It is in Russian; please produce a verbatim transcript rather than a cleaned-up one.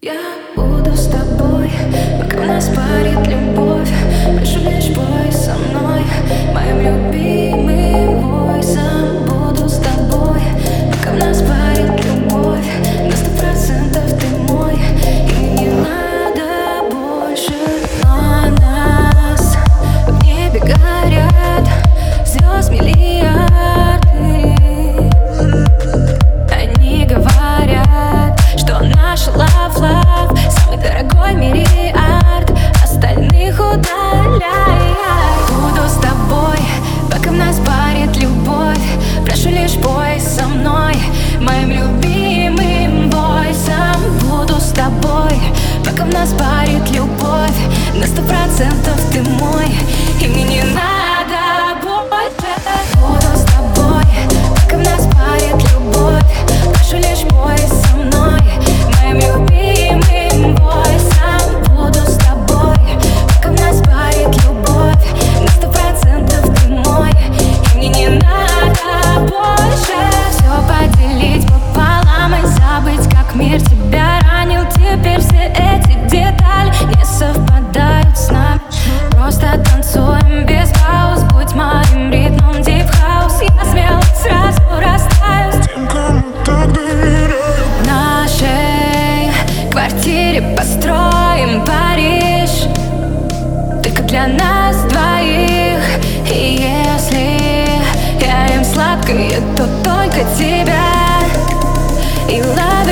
Я буду с тобой, пока в нас парит любовь. Прошу, лишь пой со мной моим любимым войсом. Буду с тобой, пока в нас парит любовь. На сто процентов ты мой, и не надо больше. На нас в небе горят звезд миллиарды. Они говорят, что наш love, love самый дорогой в мире арт, остальных удаляй. Буду с тобой, пока в нас парит любовь. Прошу, лишь пой со мной моим любимым войсом. Буду с тобой, пока в нас парит любовь. На сто процентов ты мой, и мне не надо больше. Буду с тобой, пока в нас парит любовь. Прошу, лишь пой со мной моим любимым войсом. Буду с тобой, пока в нас парит любовь. На сто процентов ты мой, и мне не надо больше. Все поделить пополам и забыть, как мир тебя ранил. Теперь все эти детали не совпадают с нами. Просто танцуем без пауз, будь моим ритмом deep house. Я смело сразу растаю с тем, кому так доверяю. В нашей квартире построим Париж только для нас двоих. И если я им сладкое, то только тебя. И ладно.